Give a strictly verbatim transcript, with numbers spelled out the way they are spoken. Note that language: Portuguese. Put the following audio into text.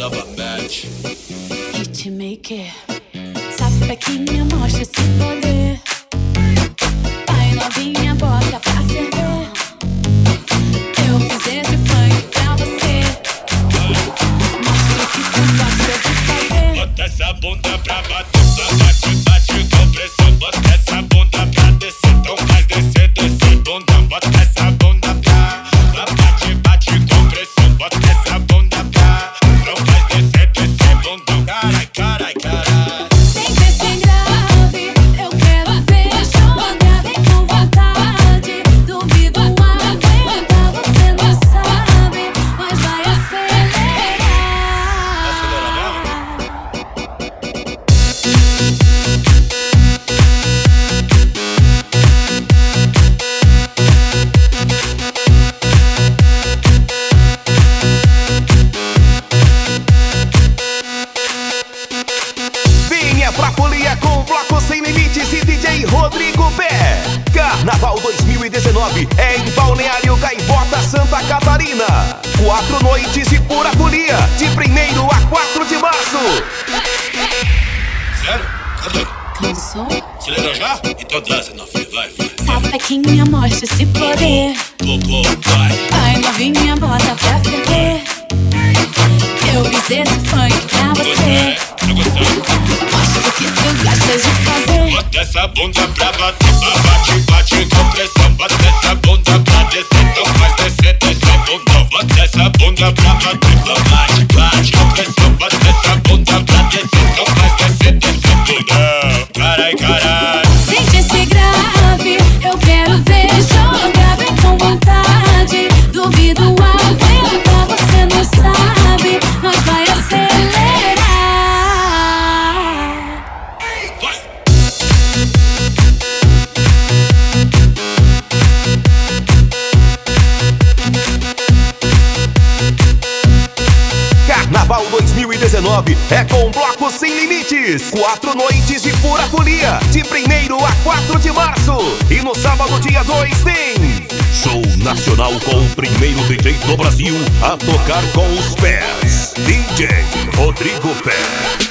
novamente. Hitmaker, sapequinha, mostra esse poder. Vai novinha, bota pra ferver. Eu fiz esse funk pra você. Mostra o que tu gosta de fazer. Bota essa bunda pra bater, bate, bate com pressão. Bota essa bunda pra descer, então faz descer, descer bunda. Bota essa bunda pra bate, bate com pressão. Bota essa bunda pra não faz descer, descer bunda. Carai, carai, carai. Sem ver, sem grave, eu quero ver jogar. Vem com vontade, duvido aguentar. Você não sabe, mas vai acelerar. Acelera mesmo? Venha pra folia com o Bloco Sem Limites e D J Rodrigo Pé. Carnaval dois mil e dezenove é em Balneário Gaivota, Santa Catarina. Quatro noites e pura folia, de primeiro a quatro de março. Sério? Cadê? Cansou? Acelerou já? Então dança, novinha, vai, vai. Sapequinha, mostra esse poder. Go, go, vai. Vai novinha, bota pra ferver. Eu fiz esse funk pra você. Tá gostando? Mostra o que tu gosta de fazer. Bota essa bunda pra bater, bate, bate com pressão. Bota essa bunda pra descer, então faz descer, descer bunda. Bota essa bunda pra bater, bate, bate com pressão. Bota essa bunda pra descer, então faz descer, descer bunda. Carai, carai. Sente esse grave, eu quero ver jogar. Vem com vontade, duvido aguentar. Você não sabe, mas vai acelerar. Vai. Carnaval dois mil e dezenove é com Bloco Sem Limites. Quatro noites de pura folia, de primeiro a quatro de março. E no sábado, dia dois, tem show nacional com o primeiro D J do Brasil a tocar com os pés. D J Rodrigo Pé.